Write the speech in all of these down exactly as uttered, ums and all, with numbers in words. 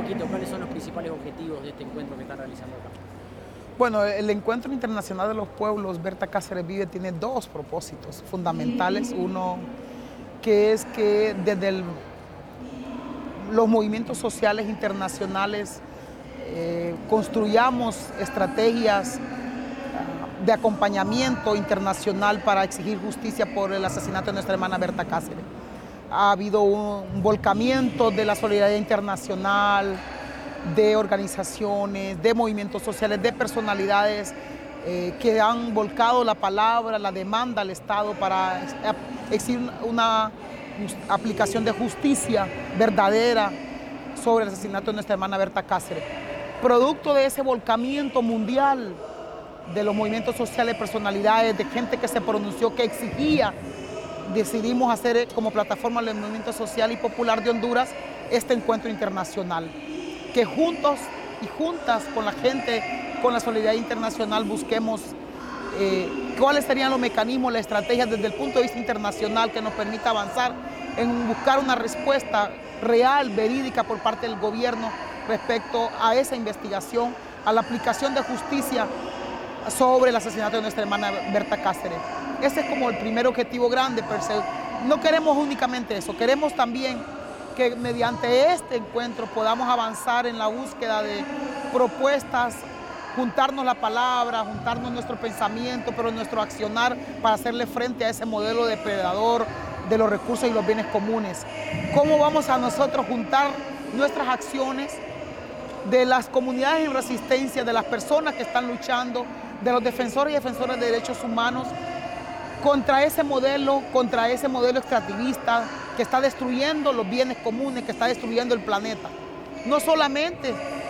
poquito, ¿cuáles son los principales objetivos de este encuentro que están realizando acá? Bueno, el Encuentro Internacional de los Pueblos Berta Cáceres Vive tiene dos propósitos fundamentales. Uno, que es que desde el, los movimientos sociales internacionales eh, construyamos estrategias de acompañamiento internacional para exigir justicia por el asesinato de nuestra hermana Berta Cáceres. Ha habido un volcamiento de la solidaridad internacional, de organizaciones, de movimientos sociales, de personalidades eh, que han volcado la palabra, la demanda al Estado para exigir una aplicación de justicia verdadera sobre el asesinato de nuestra hermana Berta Cáceres. Producto de ese volcamiento mundial de los movimientos sociales, personalidades, de gente que se pronunció, que exigía, decidimos hacer como plataforma del Movimiento Social y Popular de Honduras este encuentro internacional, que juntos y juntas con la gente, con la solidaridad internacional, busquemos eh, cuáles serían los mecanismos, las estrategias desde el punto de vista internacional que nos permita avanzar en buscar una respuesta real, verídica por parte del gobierno respecto a esa investigación, a la aplicación de justicia sobre el asesinato de nuestra hermana Berta Cáceres. Ese es como el primer objetivo grande, pero no queremos únicamente eso, queremos también que mediante este encuentro podamos avanzar en la búsqueda de propuestas, juntarnos la palabra, juntarnos nuestro pensamiento, pero nuestro accionar para hacerle frente a ese modelo depredador de los recursos y los bienes comunes. ¿Cómo vamos a nosotros juntar nuestras acciones de las comunidades en resistencia, de las personas que están luchando, de los defensores y defensoras de derechos humanos, contra ese modelo, contra ese modelo extractivista que está destruyendo los bienes comunes, que está destruyendo el planeta? No solamente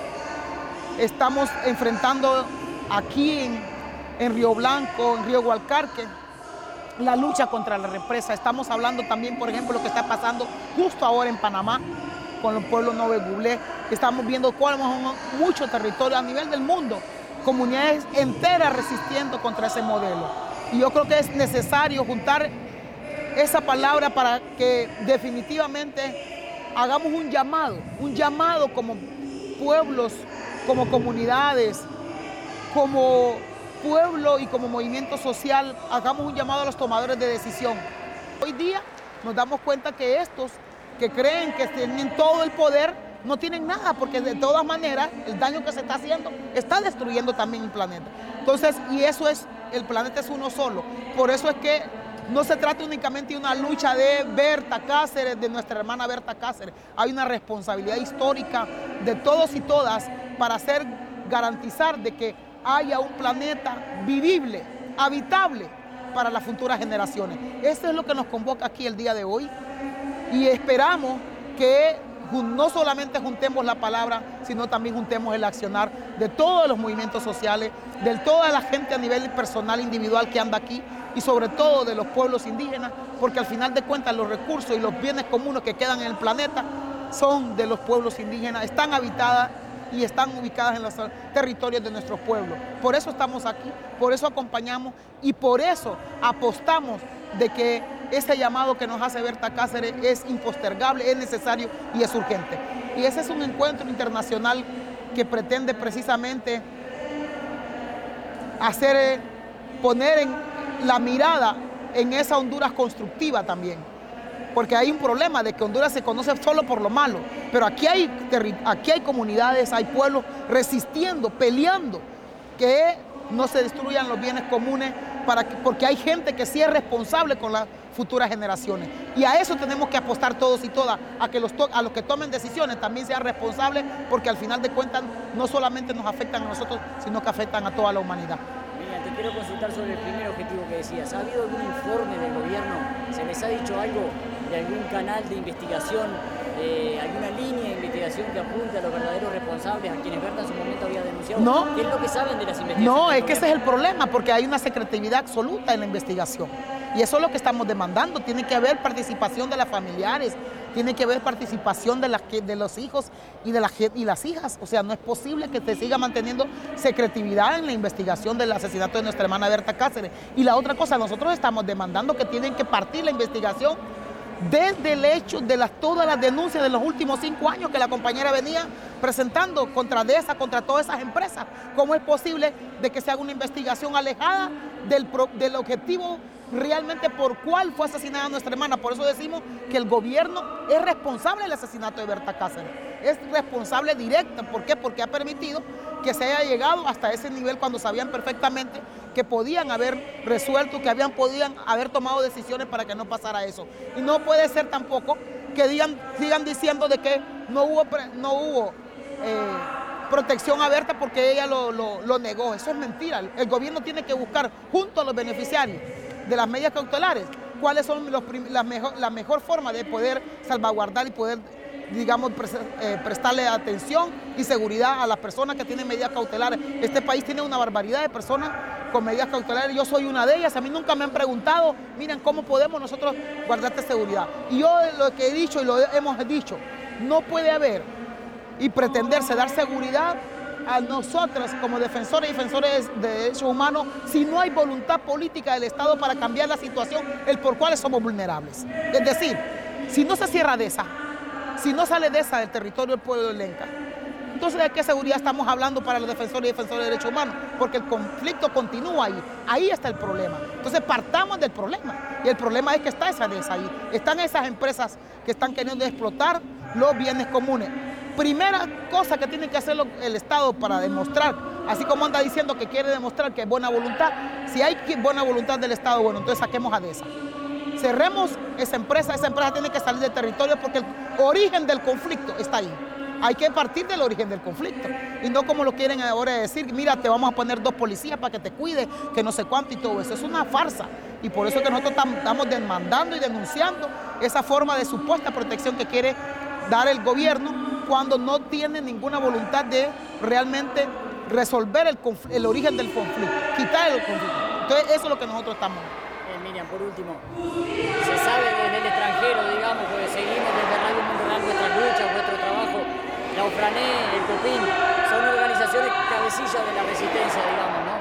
estamos enfrentando aquí en, en Río Blanco, en Río Gualcarque, la lucha contra la represa, estamos hablando también, por ejemplo, lo que está pasando justo ahora en Panamá, con el pueblo Nove Buglé. Estamos viendo cuál es mucho territorio a nivel del mundo, comunidades enteras resistiendo contra ese modelo. Y yo creo que es necesario juntar esa palabra para que definitivamente hagamos un llamado, un llamado como pueblos, como comunidades, como pueblo y como movimiento social, hagamos un llamado a los tomadores de decisión. Hoy día nos damos cuenta que estos que creen que tienen todo el poder no tienen nada, porque de todas maneras el daño que se está haciendo está destruyendo también el planeta. Entonces, y eso es, el planeta es uno solo. Por eso es que no se trata únicamente de una lucha de Berta Cáceres, de nuestra hermana Berta Cáceres. Hay una responsabilidad histórica de todos y todas para hacer, garantizar de que haya un planeta vivible, habitable para las futuras generaciones. Eso es lo que nos convoca aquí el día de hoy y esperamos que no solamente juntemos la palabra, sino también juntemos el accionar de todos los movimientos sociales, de toda la gente a nivel personal, individual que anda aquí y sobre todo de los pueblos indígenas, porque al final de cuentas los recursos y los bienes comunes que quedan en el planeta son de los pueblos indígenas, están habitadas y están ubicadas en los territorios de nuestros pueblos. Por eso estamos aquí, por eso acompañamos y por eso apostamos de que ese llamado que nos hace Berta Cáceres es impostergable, es necesario y es urgente. Y ese es un encuentro internacional que pretende precisamente hacer, poner en la mirada en esa Honduras constructiva también. Porque hay un problema de que Honduras se conoce solo por lo malo, pero aquí hay, aquí hay comunidades, hay pueblos resistiendo, peleando, que no se destruyan los bienes comunes, para que, porque hay gente que sí es responsable con las futuras generaciones. Y a eso tenemos que apostar todos y todas, a que los, a los que tomen decisiones también sean responsables, porque al final de cuentas no solamente nos afectan a nosotros, sino que afectan a toda la humanidad. Mira, te quiero consultar sobre el primer objetivo que decías. ¿Ha habido algún informe del gobierno? ¿Se les ha dicho algo de algún canal de investigación, eh, alguna línea de investigación que apunte a los verdaderos responsables, a quienes Berta en su momento había denunciado? No. ¿Qué es lo que saben de las investigaciones? No, es que ese es el problema, porque hay una secretividad absoluta en la investigación. Y eso es lo que estamos demandando. Tiene que haber participación de las familiares, tiene que haber participación de, las, de los hijos y de las, y las hijas. O sea, no es posible que se siga manteniendo secretividad en la investigación del asesinato de nuestra hermana Berta Cáceres. Y la otra cosa, nosotros estamos demandando que tienen que partir la investigación desde el hecho de las, todas las denuncias de los últimos cinco años que la compañera venía presentando contra DESA, contra todas esas empresas. ¿Cómo es posible de que se haga una investigación alejada del, del objetivo realmente por cuál fue asesinada nuestra hermana? Por eso decimos que el gobierno es responsable del asesinato de Berta Cáceres. Es responsable directa. ¿Por qué? Porque ha permitido que se haya llegado hasta ese nivel cuando sabían perfectamente que podían haber resuelto, que habían podían haber tomado decisiones para que no pasara eso. Y no puede ser tampoco que digan, sigan diciendo de que no hubo, no hubo eh, protección a Berta porque ella lo, lo, lo negó. Eso es mentira. El gobierno tiene que buscar junto a los beneficiarios de las medidas cautelares cuáles son los, la, mejor, la mejor forma de poder salvaguardar y poder, digamos, pre, eh, prestarle atención y seguridad a las personas que tienen medidas cautelares. Este país tiene una barbaridad de personas con medidas cautelares. Yo soy una de ellas. A mí nunca me han preguntado, miren, ¿cómo podemos nosotros guardarte seguridad? Y yo lo que he dicho y lo hemos dicho, no puede haber y pretenderse dar seguridad a nosotros como defensores y defensores de derechos humanos si no hay voluntad política del Estado para cambiar la situación, el por cual somos vulnerables. Es decir, si no se cierra DESA, si no sale DESA del territorio del pueblo de Lenca, entonces ¿de qué seguridad estamos hablando para los defensores y defensores de derechos humanos? Porque el conflicto continúa ahí, ahí está el problema. Entonces partamos del problema, y el problema es que está esa DESA ahí, están esas empresas que están queriendo explotar los bienes comunes. Primera cosa que tiene que hacer el Estado para demostrar, así como anda diciendo que quiere demostrar que es buena voluntad, si hay buena voluntad del Estado, bueno, entonces saquemos a DESA. Cerremos esa empresa, esa empresa tiene que salir del territorio porque el origen del conflicto está ahí. Hay que partir del origen del conflicto y no como lo quieren ahora decir, mira, te vamos a poner dos policías para que te cuide, que no sé cuánto y todo eso. Es una farsa y por eso que nosotros estamos demandando y denunciando esa forma de supuesta protección que quiere dar el gobierno cuando no tiene ninguna voluntad de realmente resolver el, el origen del conflicto, quitar el conflicto. Entonces eso es lo que nosotros estamos. Eh, Miriam, por último, se sabe desde el extranjero, digamos, porque seguimos desde Radio Mundo Real nuestras luchas, nuestro trabajo, la UFRANE, el COPIN, son organizaciones cabecillas de la resistencia, digamos, ¿no?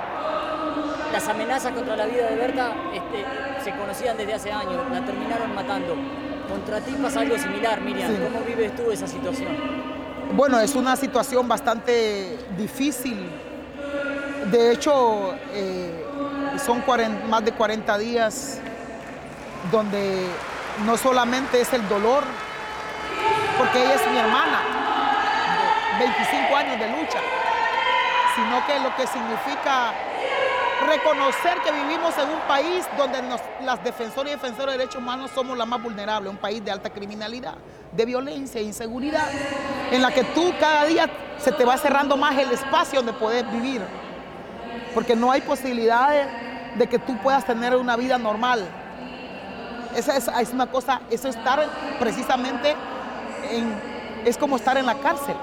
Las amenazas contra la vida de Berta este, se conocían desde hace años, la terminaron matando. Contra ti pasa algo similar, Miriam. Sí. ¿Cómo vives tú esa situación? Bueno, es una situación bastante difícil. De hecho, eh, son cuarenta, más de cuarenta días donde no solamente es el dolor, porque ella es mi hermana, de veinticinco años de lucha, sino que lo que significa reconocer que vivimos en un país donde nos, las defensoras y defensores de derechos humanos somos las más vulnerables, un país de alta criminalidad, de violencia e inseguridad, en la que tú cada día se te va cerrando más el espacio donde puedes vivir, porque no hay posibilidades de que tú puedas tener una vida normal. Esa es, es una cosa, eso estar precisamente, en, es como estar en la cárcel,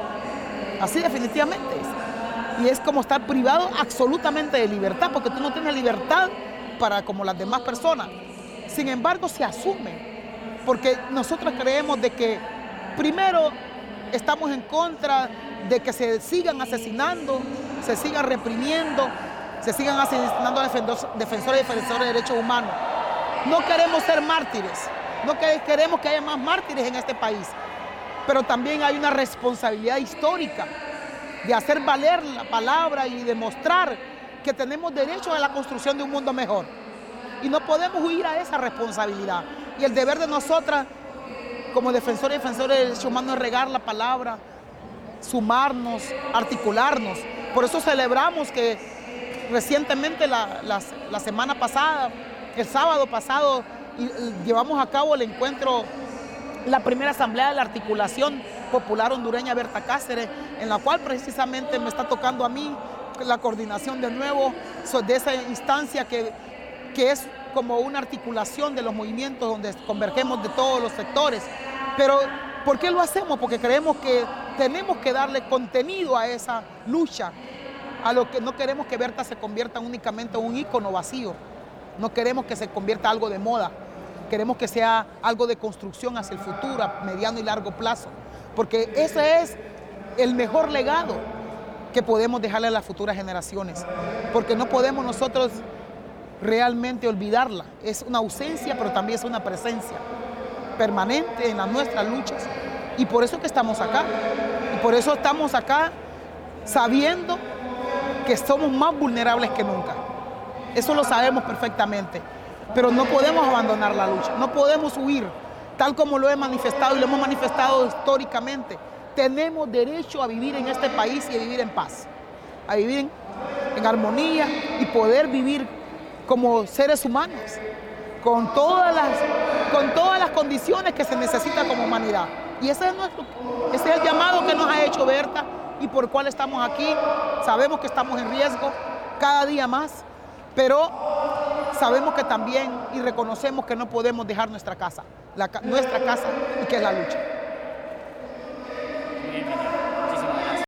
así definitivamente es. Y es como estar privado absolutamente de libertad, porque tú no tienes libertad para como las demás personas. Sin embargo, se asume, porque nosotros creemos de que primero estamos en contra de que se sigan asesinando, se sigan reprimiendo, se sigan asesinando a defensores y defensores de derechos humanos. No queremos ser mártires, no queremos que haya más mártires en este país, pero también hay una responsabilidad histórica de hacer valer la palabra y demostrar que tenemos derecho a la construcción de un mundo mejor. Y no podemos huir a esa responsabilidad. Y el deber de nosotras, como defensores y defensores de derechos humanos, es regar la palabra, sumarnos, articularnos. Por eso celebramos que recientemente, la, la, la semana pasada, el sábado pasado, y, y llevamos a cabo el encuentro, la primera asamblea de la articulación popular hondureña Berta Cáceres, en la cual precisamente me está tocando a mí la coordinación de nuevo de esa instancia que, que es como una articulación de los movimientos donde convergemos de todos los sectores. Pero ¿por qué lo hacemos? Porque creemos que tenemos que darle contenido a esa lucha, a lo que no queremos que Berta se convierta únicamente en un ícono vacío, no queremos que se convierta en algo de moda, queremos que sea algo de construcción hacia el futuro, a mediano y largo plazo. Porque ese es el mejor legado que podemos dejarle a las futuras generaciones, porque no podemos nosotros realmente olvidarla. Es una ausencia, pero también es una presencia. permanente en las nuestras luchas y por eso que estamos acá. Y por eso estamos acá sabiendo que somos más vulnerables que nunca. Eso lo sabemos perfectamente, pero no podemos abandonar la lucha, no podemos huir, tal como lo he manifestado y lo hemos manifestado históricamente. Tenemos derecho a vivir en este país y a vivir en paz, a vivir en, en armonía y poder vivir como seres humanos, con todas las, con todas las condiciones que se necesita como humanidad. Y ese es, nuestro, ese es el llamado que nos ha hecho Berta y por el cual estamos aquí. Sabemos que estamos en riesgo cada día más, pero sabemos que también y reconocemos que no podemos dejar nuestra casa, la, nuestra casa y que es la lucha. Bien, bien.